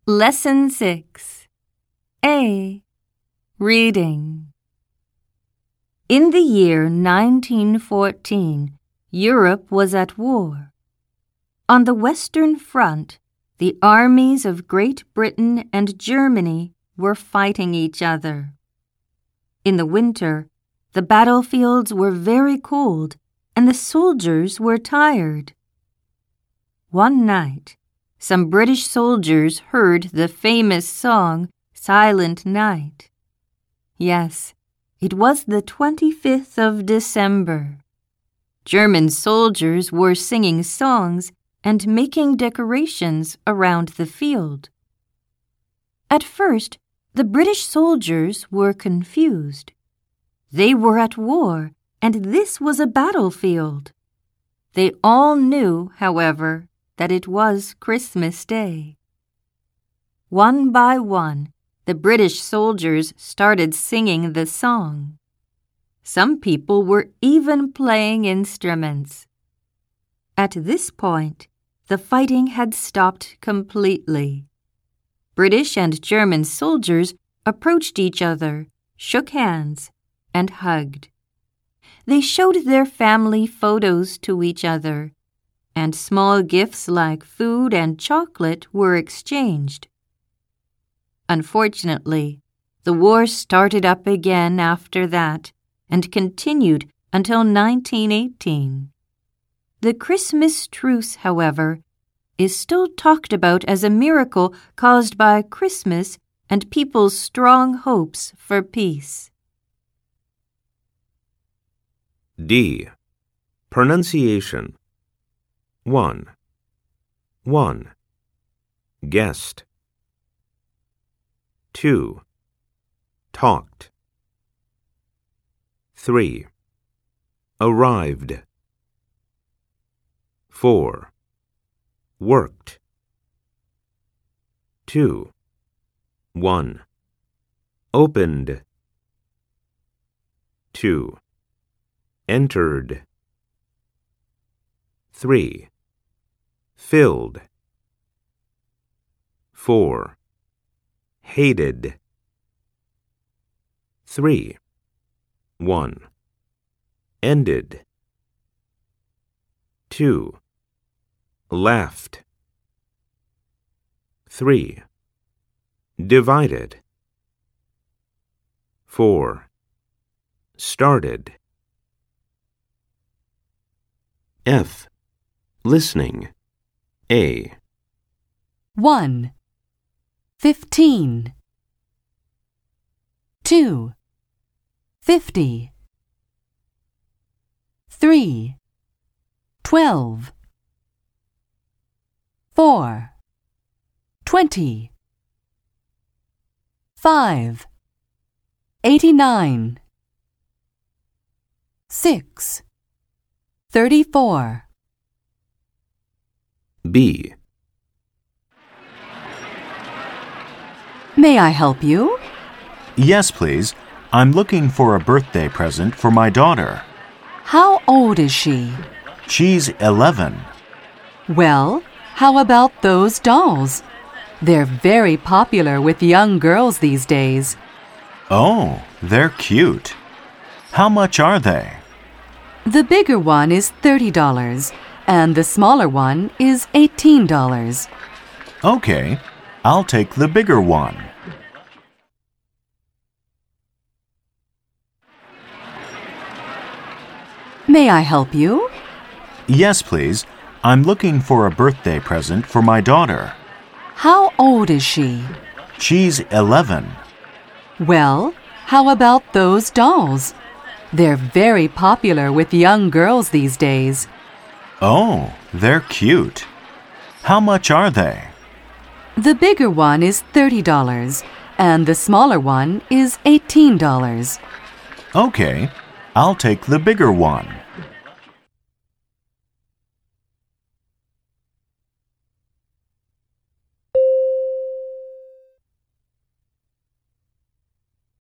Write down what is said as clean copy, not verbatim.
Lesson 6. A. Reading. In the year 1914, Europe was at war. On the Western Front, the armies of Great Britain and Germany were fighting each other. In the winter, the battlefields were very cold and the soldiers were tired. One night, some British soldiers heard the famous song, Silent Night. Yes, it was the 25th of December. German soldiers were singing songs and making decorations around the field. At first, the British soldiers were confused. They were at war, and this was a battlefield. They all knew, however, that it was Christmas Day. One by one, the British soldiers started singing the song. Some people were even playing instruments. At this point, the fighting had stopped completely. British and German soldiers approached each other, shook hands, and hugged. They showed their family photos to each other, and small gifts like food and chocolate were exchanged. Unfortunately, the war started up again after that and continued until 1918. The Christmas truce, however, is still talked about as a miracle caused by Christmas and people's strong hopes for peace. D. Pronunciation. 1. Guessed. 2. Talked. 3. Arrived. 4. Worked. 2. 1. Opened. 2. Entered. 3. Filled. 4. Hated. 3. 1. Ended. 2. Laughed. 3. Divided. 4. Started. F. Listening. A. 1. 15. 2. 50. 3. 12. 4. 20. 5. 89. 6. 34. B. May I help you? Yes, please. I'm looking for a birthday present for my daughter. How old is she? She's 11. Well, how about those dolls? They're very popular with young girls these days. Oh, they're cute. How much are they? The bigger one is $30, and the smaller one is $18. Okay, I'll take the bigger one. May I help you? Yes, please. I'm looking for a birthday present for my daughter. How old is she? She's 11. Well, how about those dolls? They're very popular with young girls these days. Oh, they're cute. How much are they? The bigger one is $30, and the smaller one is $18. Okay, I'll take the bigger one.